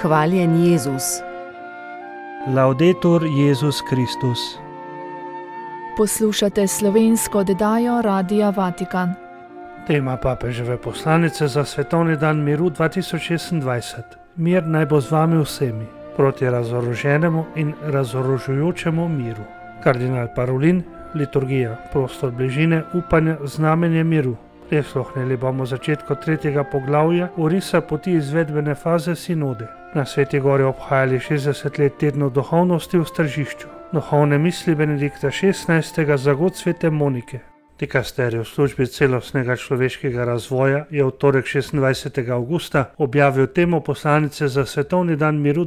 Hvaljen Jezus. Laudetur Jezus Kristus. Poslušate slovensko oddajo Radia Vatikan. Tema papeževe poslanice za svetovni dan miru 2026. Mir naj bo z vami vsemi, proti razoroženemu in razorožujočemu miru. Kardinal Parolin, liturgija, prostor bližine, upanja, znamenje miru. Prisluhnili bomo začetku 3. poglavja orisa poti izvedbene faze sinode. Na Sveti gori obhajali 60 let tednov duhovnosti v Stržišču. Duhovne misli Benedikta XVI. Za god svete Monike. Dikasterij v službi celostnega človeškega razvoja je v torek 26. avgusta objavil temo poslanice za svetovni dan miru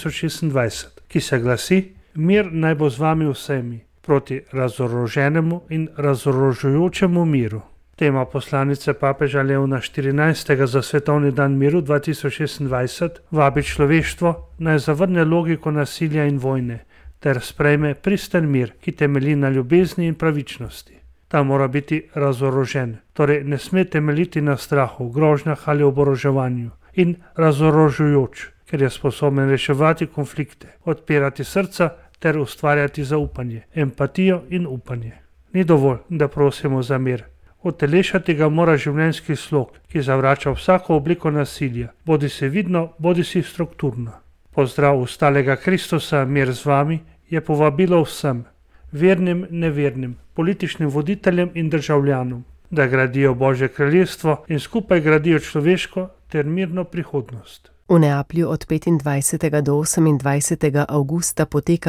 2026, ki se glasi: Mir naj bo z vami vsemi, proti razoroženemu in razorožujočemu miru. Tema poslanice papeža Leona XIV. Za svetovni dan miru 2026 vabi človeštvo naj zavrne logiko nasilja in vojne ter sprejme pristen mir, ki temelji na ljubezni in pravičnosti. Ta mora biti razorožen, torej ne sme temeljiti na strahu, grožnjah ali oboroževanju, in razorožujoč, ker je sposoben reševati konflikte, odpirati srca ter ustvarjati zaupanje, empatijo in upanje. Ni dovolj, da prosimo za mir. Utelešati ga mora življenjski slog, ki zavrača vsako obliko nasilja, bodisi vidno, bodisi strukturno. Pozdrav ustalega Kristusa, mir z vami, je povabilo vsem, vernim, nevernim, političnim voditeljem in državljanom, da gradijo Božje kraljestvo in skupaj gradijo človeško ter mirno prihodnost. V Neaplju od 25. do 28. avgusta poteka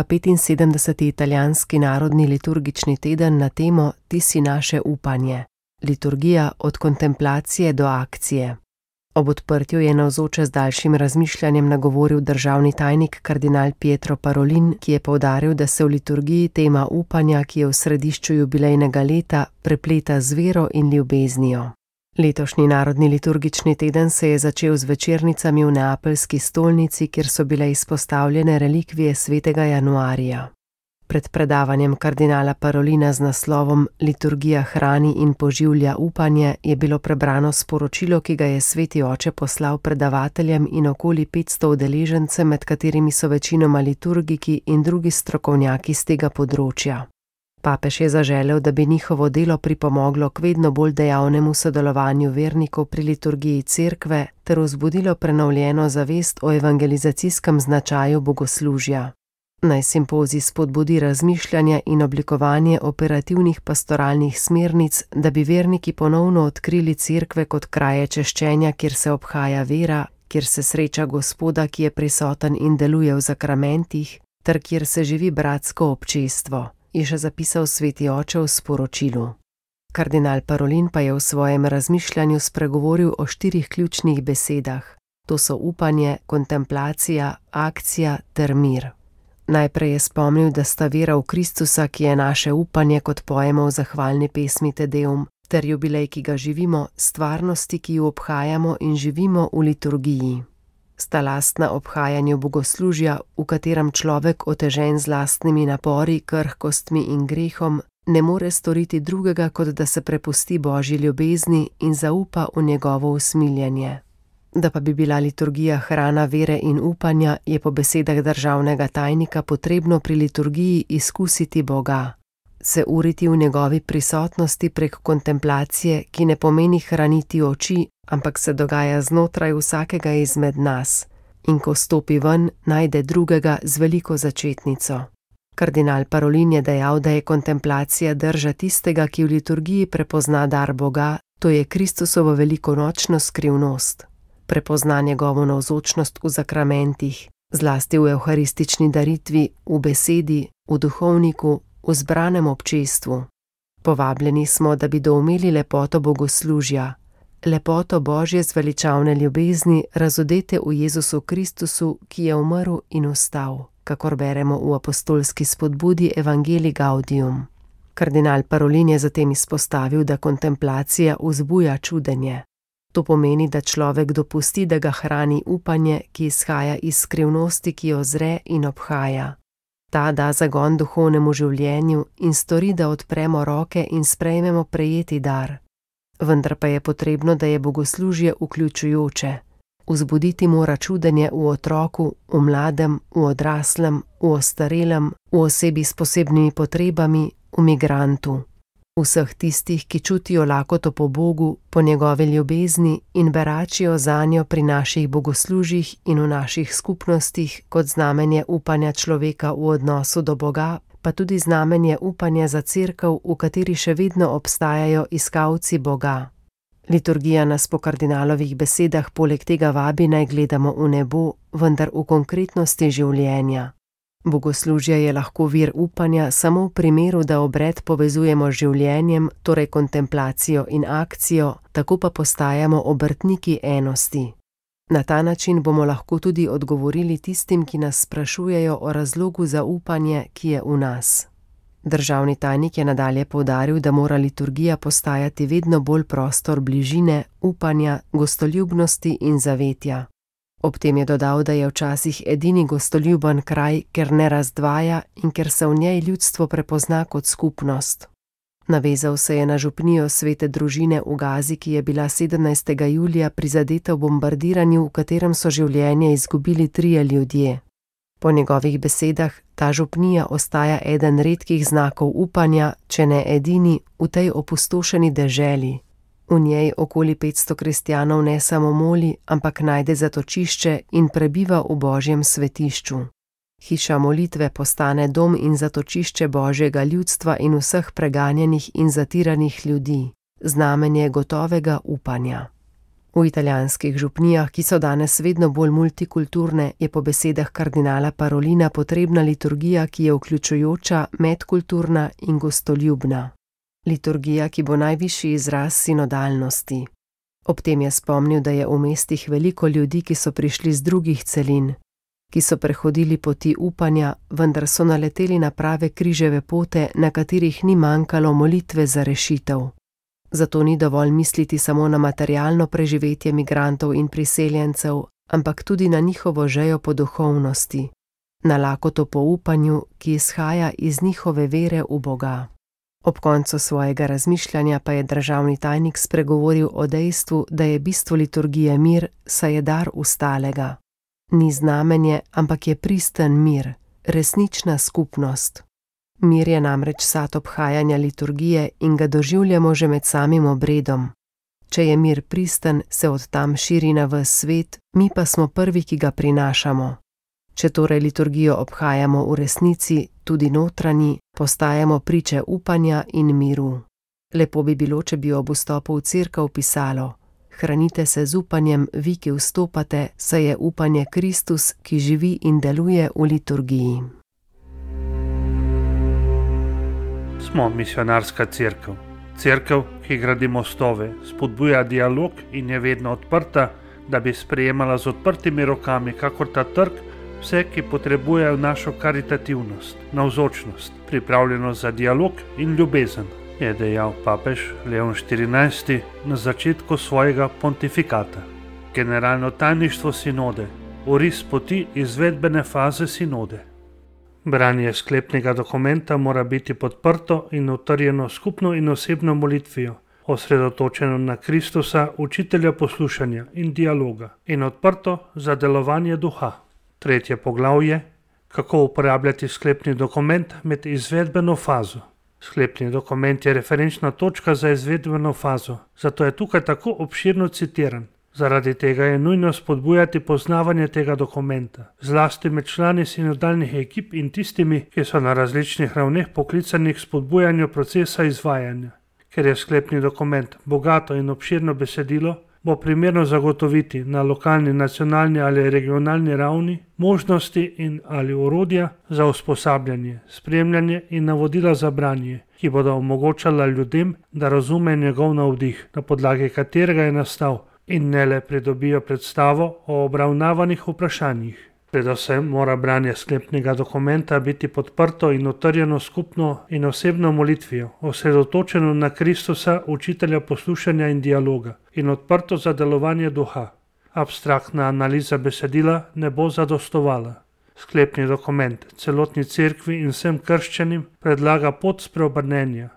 75. italijanski narodni liturgični teden na temo Ti si naše upanje. Liturgija od kontemplacije do akcije. Ob odprtju je navzoče z daljšim razmišljanjem nagovoril državni tajnik kardinal Pietro Parolin, ki je poudaril, da se v liturgiji tema upanja, ki je v središču jubilejnega leta, prepleta z vero in ljubeznijo. Letošnji narodni liturgični teden se je začel z večernicami v neapeljski stolnici, kjer so bile izpostavljene relikvije svetega Januarija. Pred predavanjem kardinala Parolina z naslovom Liturgija hrani in poživlja upanje je bilo prebrano sporočilo, ki ga je sveti oče poslal predavateljem in okoli 500 udeležencem, med katerimi so večinoma liturgiki in drugi strokovnjaki z tega področja. Papež je zaželel, da bi njihovo delo pripomoglo k vedno bolj dejavnemu sodelovanju vernikov pri liturgiji cerkve ter vzbudilo prenovljeno zavest o evangelizacijskem značaju bogoslužja. Naj simpozij spodbudi razmišljanje in oblikovanje operativnih pastoralnih smernic, da bi verniki ponovno odkrili cerkve kot kraje češčenja, kjer se obhaja vera, kjer se sreča Gospoda, ki je prisoten in deluje v zakramentih, ter kjer se živi bratsko občestvo, je še zapisal sveti oče v sporočilu. Kardinal Parolin pa je v svojem razmišljanju spregovoril o 4 ključnih besedah. To so upanje, kontemplacija, akcija ter mir. Najprej je spomnil, da sta vera v Kristusa, ki je naše upanje, kot pojemo v zahvalni pesmi Te Deum, ter jubilej, ki ga živimo, stvarnosti, ki jo obhajamo in živimo v liturgiji. Sta lastna obhajanju bogoslužja, v katerem človek, otežen z lastnimi napori, krhkostmi in grehom, ne more storiti drugega, kot da se prepusti Božji ljubezni in zaupa v njegovo usmiljenje. Da pa bi bila liturgija hrana vere in upanja, je po besedah državnega tajnika potrebno pri liturgiji izkusiti Boga, se uriti v njegovi prisotnosti prek kontemplacije, ki ne pomeni hraniti oči, ampak se dogaja znotraj vsakega izmed nas, in ko stopi ven, najde drugega z veliko začetnico. Kardinal Parolin je dejal, da je kontemplacija drža tistega, ki v liturgiji prepozna dar Boga, to je Kristusovo velikonočno skrivnost. Prepozna njegovo navzočnost v zakramentih, zlasti v evharistični daritvi, v besedi, v duhovniku, v zbranem občestvu. Povabljeni smo, da bi doumeli lepoto bogoslužja, lepoto Božje zveličavne ljubezni, razodete v Jezusu Kristusu, ki je umrl in vstal, kakor beremo v apostolski spodbudi Evangelii Gaudium. Kardinal Parolin je zatem izpostavil, da kontemplacija vzbuja čudenje. To pomeni, da človek dopusti, da ga hrani upanje, ki izhaja iz skrivnosti, ki jo zre in obhaja. Ta da zagon duhovnemu življenju in stori, da odpremo roke in sprejmemo prejeti dar. Vendar pa je potrebno, da je bogoslužje vključujoče. Vzbuditi mora čudenje v otroku, v mladem, v odraslem, v ostarelem, v osebi s posebnimi potrebami, v migrantu. Vseh tistih, ki čutijo lakoto po Bogu, po njegovi ljubezni in beračijo zanjo pri naših bogoslužjih in v naših skupnostih kot znamenje upanja človeka v odnosu do Boga, pa tudi znamenje upanja za cerkev, v kateri še vedno obstajajo iskalci Boga. Liturgija nas po kardinalovih besedah poleg tega vabi, naj gledamo v nebo, vendar v konkretnosti življenja. Bogoslužje je lahko vir upanja samo v primeru, da obred povezujemo z življenjem, torej kontemplacijo in akcijo, tako pa postajamo obrtniki enosti. Na ta način bomo lahko tudi odgovorili tistim, ki nas sprašujejo o razlogu za upanje, ki je v nas. Državni tajnik je nadalje poudaril, da mora liturgija postajati vedno bolj prostor bližine, upanja, gostoljubnosti in zavetja. Ob tem je dodal, da je včasih edini gostoljuben kraj, ker ne razdvaja in ker se v njej ljudstvo prepozna kot skupnost. Navezal se je na župnijo Svete družine v Gazi, ki je bila 17. julija prizadeta v bombardiranju, v katerem so življenje izgubili 3 ljudje. Po njegovih besedah ta župnija ostaja eden redkih znakov upanja, če ne edini, v tej opustošeni deželi. V njej okoli 500 kristjanov ne samo moli, ampak najde zatočišče in prebiva v Božjem svetišču. Hiša molitve postane dom in zatočišče Božjega ljudstva in vseh preganjenih in zatiranih ljudi, znamenje gotovega upanja. V italijanskih župnijah, ki so danes vedno bolj multikulturne, je po besedah kardinala Parolina potrebna liturgija, ki je vključujoča, medkulturna in gostoljubna. Liturgija, ki bo najvišji izraz sinodalnosti. Ob tem je spomnil, da je v mestih veliko ljudi, ki so prišli z drugih celin, ki so prehodili poti upanja, vendar so naleteli na prave križeve pote, na katerih ni manjkalo molitve za rešitev. Zato ni dovolj misliti samo na materialno preživetje migrantov in priseljencev, ampak tudi na njihovo žejo po duhovnosti, na lakoto po upanju, ki izhaja iz njihove vere v Boga. Ob koncu svojega razmišljanja pa je državni tajnik spregovoril o dejstvu, da je bistvo liturgije mir, saj je dar ustalega. Ni znamenje, ampak je pristen mir, resnična skupnost. Mir je namreč sad obhajanja liturgije in ga doživljamo že med samim obredom. Če je mir pristen, se od tam širi na ves svet, mi pa smo prvi, ki ga prinašamo. Če torej liturgijo obhajamo v resnici, tudi notranji, postajamo priče upanja in miru. Lepo bi bilo, če bi ob vstopu v cerkev pisalo: hranite se z upanjem, vi, ki vstopate, saj je upanje Kristus, ki živi in deluje v liturgiji. Smo misionarska cerkev. Cerkev, ki gradi mostove, spodbuja dialog in je vedno odprta, da bi sprejemala z odprtimi rokami, kakor ta trg, vse, ki potrebujejo našo karitativnost, navzočnost, pripravljenost za dialog in ljubezen, je dejal papež Leon XIV na začetku svojega pontifikata. Generalno tajništvo sinode, oris poti izvedbene faze sinode. Branje sklepnega dokumenta mora biti podprto in utrjeno skupno in osebno molitvijo, osredotočeno na Kristusa, učitelja poslušanja in dialoga, in odprto za delovanje duha. 3. poglavje: kako uporabljati sklepni dokument med izvedbeno fazo. Sklepni dokument je referenčna točka za izvedbeno fazo, zato je tukaj tako obširno citiran. Zaradi tega je nujno spodbujati poznavanje tega dokumenta, zlasti med člani sinodalnih ekip in tistimi, ki so na različnih ravneh poklicani k spodbujanju procesa izvajanja. Ker je sklepni dokument bogato in obširno besedilo, bo primerno zagotoviti na lokalni, nacionalni ali regionalni ravni možnosti in ali orodja za usposabljanje, spremljanje in navodila za branje, ki bodo omogočala ljudem, da razume njegov navdih, na podlagi katerega je nastal, in ne le pridobijo predstavo o obravnavanih vprašanjih. Predvsem mora branje sklepnega dokumenta biti podprto in utrjeno skupno in osebno molitvijo, osredotočeno na Kristusa, učitelja poslušanja in dialoga, in odprto za delovanje duha. Abstraktna analiza besedila ne bo zadostovala. Sklepni dokument celotni cerkvi in vsem krščanim predlaga pot spreobrnenja,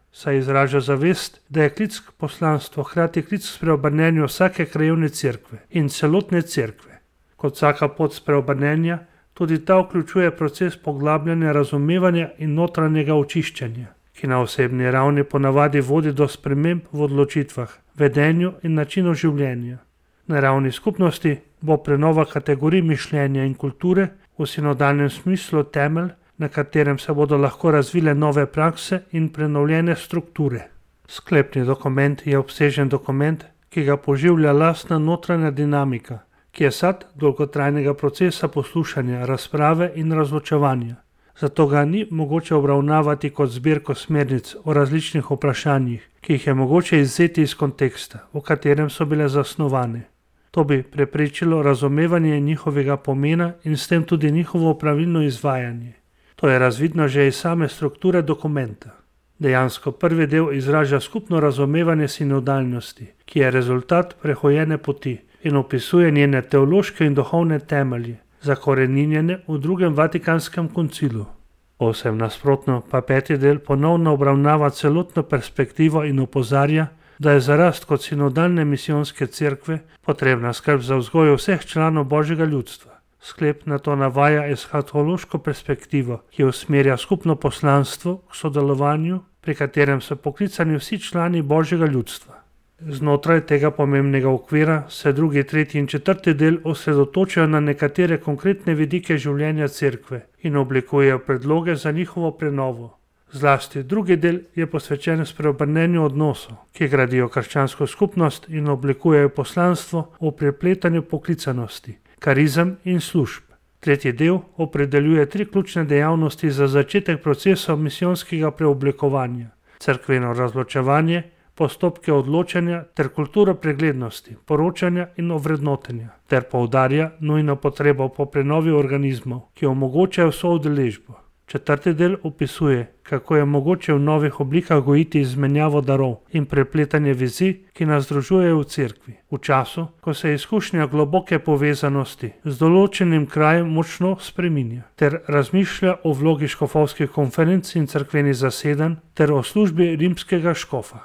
saj izraža zavest, da je klic k poslanstvu hkrati klic k spreobrnenju vsake krajevne cerkve in celotne cerkve. Kot vsaka pot spreobrnenja, tudi ta vključuje proces poglabljanja razumevanja in notranjega očiščenja, ki na osebni ravni ponavadi vodi do sprememb v odločitvah, vedenju in načinu življenja. Na ravni skupnosti bo prenova kategorij mišljenja in kulture v sinodalnem smislu temelj, na katerem se bodo lahko razvile nove prakse in prenovljene strukture. Sklepni dokument je obsežen dokument, ki ga poživlja lastna notranja dinamika, ki je sad dolgotrajnega procesa poslušanja, razprave in razločevanja. Zato ga ni mogoče obravnavati kot zbirko smernic o različnih vprašanjih, ki jih je mogoče izvzeti iz konteksta, v katerem so bile zasnovane. To bi preprečilo razumevanje njihovega pomena in s tem tudi njihovo pravilno izvajanje. To je razvidno že iz same strukture dokumenta. Dejansko prvi del izraža skupno razumevanje sinodalnosti, ki je rezultat prehojene poti in opisuje njene teološke in duhovne temelje, zakoreninjene v drugem Vatikanskem koncilu. Povsem nasprotno pa peti del ponovno obravnava celotno perspektivo in opozarja, da je za rast kot sinodalne misijonske cerkve potrebna skrb za vzgojo vseh članov Božjega ljudstva. Sklep na to navaja eshatološko perspektivo, ki usmerja skupno poslanstvo k sodelovanju, pri katerem so poklicani vsi člani Božjega ljudstva. Znotraj tega pomembnega okvira se drugi, tretji in četrti del osredotočajo na nekatere konkretne vidike življenja cerkve in oblikujejo predloge za njihovo prenovo. Zlasti drugi del je posvečen spreobrnenju odnosov, ki gradijo krščansko skupnost in oblikujejo poslanstvo v prepletanju poklicanosti, karizem in služb. Tretji del opredeljuje 3 ključne dejavnosti za začetek procesa misijonskega preoblikovanja: cerkveno razločevanje, postopke odločanja ter kulturo preglednosti, poročanja in ovrednotenja, ter poudarja nujno potrebo po prenovi organizmov, ki omogočajo soudeležbo. Četrti del opisuje, kako je mogoče v novih oblikah gojiti izmenjavo darov in prepletanje vizij, ki nas združujejo v cerkvi, v času, ko se izkušnja globoke povezanosti z določenim krajem močno spreminja, ter razmišlja o vlogi škofovskih konferenc in cerkvenih zasedanj ter o službi rimskega škofa.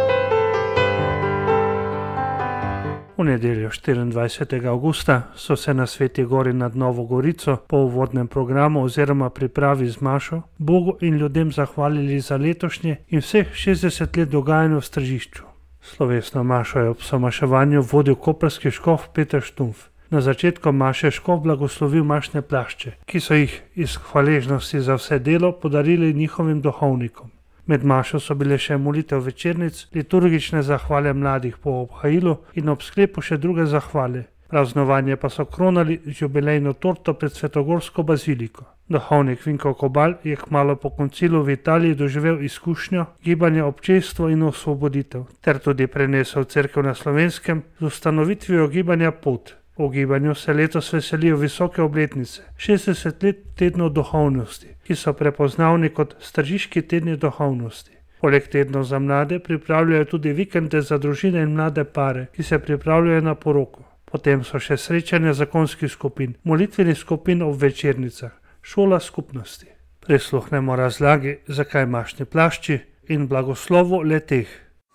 V nedeljo 24. avgusta so se na Sveti gori nad Novo Gorico po uvodnem programu oziroma pripravi z mašo Bogu in ljudem zahvalili za letošnje in vseh 60 let dogajanja v Stržišču. Slovesno mašo je ob somaševanju vodil koprski škof Peter Štumpf. Na začetku maše škof blagoslovil mašne plašče, ki so jih iz hvaležnosti za vse delo podarili njihovim duhovnikom. Med mašo so bile še molitev večernic, liturgične zahvale mladih po obhajilu in ob sklepu še druge zahvale. Praznovanje pa so kronali z jubilejno torto pred Svetogorsko baziliko. Duhovnik Vinko Kobal je kmalu po koncilu v Italiji doživel izkušnjo gibanja občestvo in osvoboditev, ter tudi prenesel cerkev na Slovenskem z ustanovitvijo gibanja Pot. V gibanju se letos veselijo visoke obletnice, 60 let tednov duhovnosti, ki so prepoznavni kot Stržiški tedni duhovnosti. Poleg tednov za mlade pripravljajo tudi vikende za družine in mlade pare, ki se pripravljajo na poroko. Potem so še srečanja zakonskih skupin, molitvenih skupin ob večernicah, šola skupnosti. Prisluhnemo razlagi, zakaj mašni plašči in blagoslovu le-teh.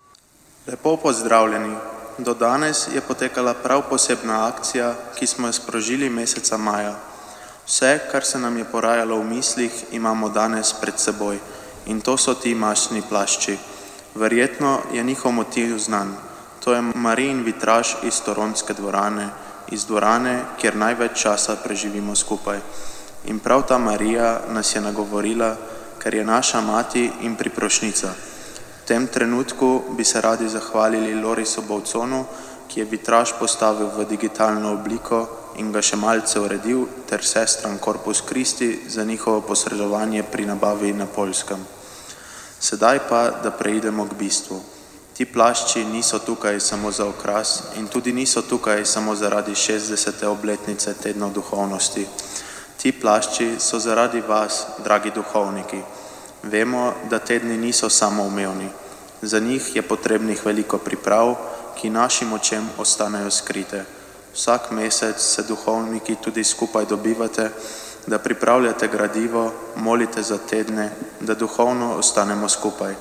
Lepo pozdravljeni. Do danes je potekala prav posebna akcija, ki smo jo sprožili meseca maja. Vse, kar se nam je porajalo v mislih, imamo danes pred seboj in to so ti mašni plašči. Verjetno je njihov motiv znan. To je Marijin vitraž iz Toronske dvorane, iz dvorane, kjer največ časa preživimo skupaj. In prav ta Marija nas je nagovorila, ker je naša mati in priprošnica. V tem trenutku bi se radi zahvalili Lorisu Bovconu, ki je vitraž postavil v digitalno obliko in ga še malce uredil, ter sestram Corpus Christi za njihovo posredovanje pri nabavi na Poljskem. Sedaj pa, da preidemo k bistvu. Ti plašči niso tukaj samo za okras in tudi niso tukaj samo zaradi 60. obletnice tednov duhovnosti. Ti plašči so zaradi vas, dragi duhovniki. Vemo, da tedni niso samoumevni. Za njih je potrebnih veliko priprav, ki našim očem ostanejo skrite. Vsak mesec se duhovniki tudi skupaj dobivate, da pripravljate gradivo, molite za tedne, da duhovno ostanemo skupaj.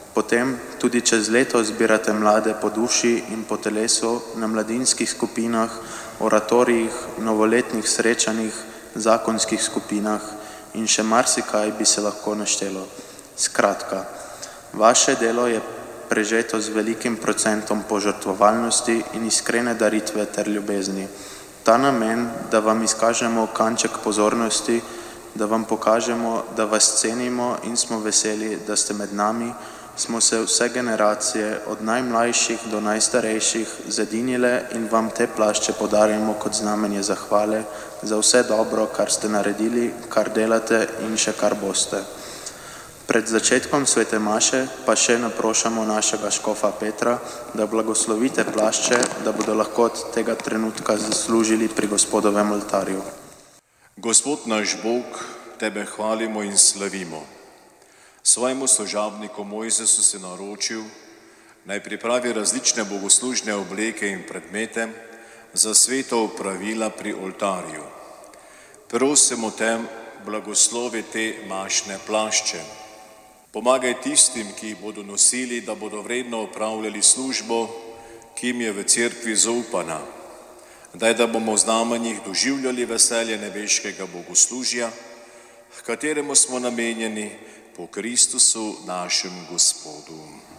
Potem tudi čez leto zbirate mlade po duši in po telesu na mladinskih skupinah, oratorijih, novoletnih srečanjih, zakonskih skupinah in še marsikaj bi se lahko naštelo. Skratka, vaše delo je prežeto z velikim procentom požrtvovalnosti in iskrene daritve ter ljubezni. Ta namen, da vam izkažemo kanček pozornosti, da vam pokažemo, da vas cenimo in smo veseli, da ste med nami, smo se vse generacije, od najmlajših do najstarejših, zedinile in vam te plašče podarjamo kot znamenje zahvale za vse dobro, kar ste naredili, kar delate in še kar boste. Pred začetkom svete maše pa še naprošamo našega škofa Petra, da blagoslovite plašče, da bodo lahko od tega trenutka zaslužili pri Gospodovem oltarju. Gospod naš Bog, tebe hvalimo in slavimo. Svojemu služabniku Mojzesu si naročil, naj pripravi različne bogoslužne obleke in predmete za sveto opravila pri oltarju. Prosimo te, blagoslovi te mašne plašče. Pomagaj tistim, ki jih bodo nosili, da bodo vredno opravljali službo, ki jim je v cerkvi zaupana. Daj, da bomo v znamenjih doživljali veselje nebeškega bogoslužja, h kateremu smo namenjeni po Kristusu našem Gospodu.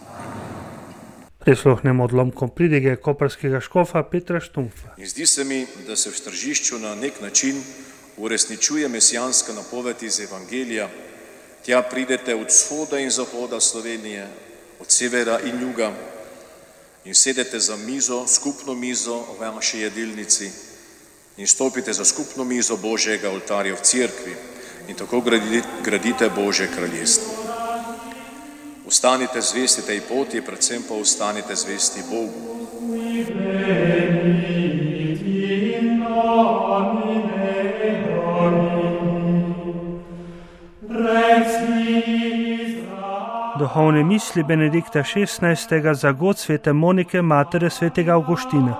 Prisluhnemo odlomkom pridige koprskega škofa Petra Štumpfa. In zdi se mi, da se v Tržišču na nek način uresničuje mesijanska napoved iz Evangelija. Tja pridete od vzhoda in zahoda Slovenije, od severa in juga in sedete za mizo, skupno mizo v vaši jedilnici in stopite za skupno mizo Božjega oltarja v cerkvi in tako gradite Božje kraljestvo. Ostanite zvesti tej poti, predvsem pa ostanite zvesti Bogu. Duhovne misli Benedikta XVI. Za god svete Monike, matere svetega Avguština.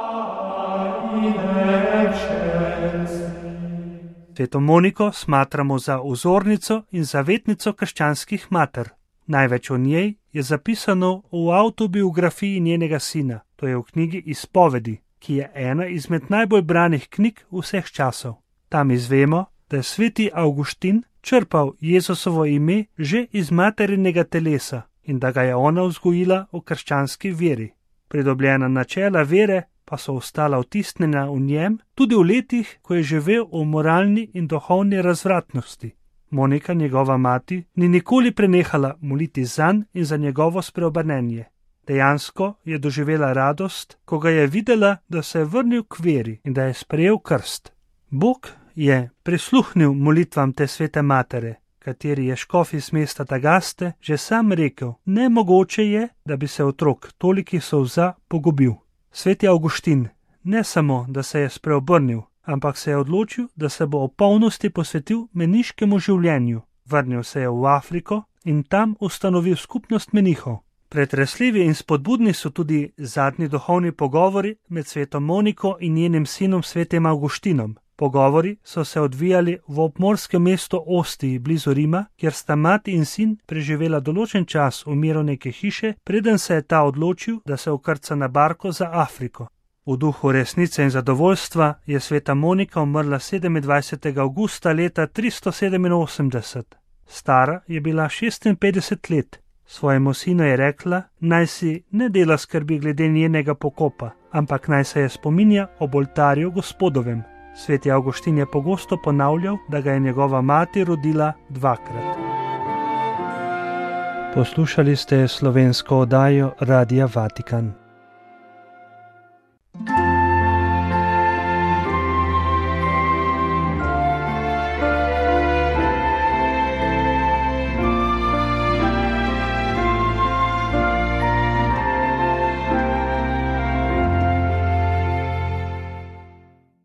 Sveto Moniko smatramo za vzornico in zavetnico krščanskih mater. Največ o njej je zapisano v avtobiografiji njenega sina, to je v knjigi Izpovedi, ki je ena izmed najbolj branih knjig vseh časov. Tam izvemo, da je sveti Avguštin črpal Jezusovo ime že iz materinega telesa in da ga je ona vzgojila v krščanski veri. Pridobljena načela vere pa so ostala vtisnjena v njem tudi v letih, ko je živel v moralni in duhovni razvratnosti. Monika, njegova mati, ni nikoli prenehala moliti zanj in za njegovo spreobrnenje. Dejansko je doživela radost, ko ga je videla, da se je vrnil k veri in da je sprejel krst. Bog je prisluhnil molitvam te svete matere, kateri je škof iz mesta Tagaste že sam rekel, nemogoče je, da bi se otrok tolikih solza pogubil. Sveti Avguštin ne samo, da se je spreobrnil, ampak se je odločil, da se bo v polnosti posvetil meniškemu življenju. Vrnil se je v Afriko in tam ustanovil skupnost menihov. Pretresljivi in spodbudni so tudi zadnji duhovni pogovori med sveto Moniko in njenim sinom svetim Avguštinom. Pogovori so se odvijali v obmorskem mestu Ostiji blizu Rima, kjer sta mati in sin preživela določen čas v miru neke hiše, preden se je ta odločil, da se vkrca na barko za Afriko. V duhu resnice in zadovoljstva je sveta Monika umrla 27. avgusta leta 387. Stara je bila 56 let. Svojemu sinu je rekla, naj si ne dela skrbi glede njenega pokopa, ampak naj se je spominja ob oltarju Gospodovem. Sveti Avguštin je pogosto ponavljal, da ga je njegova mati rodila dvakrat. Poslušali ste slovensko oddajo Radia Vatikan.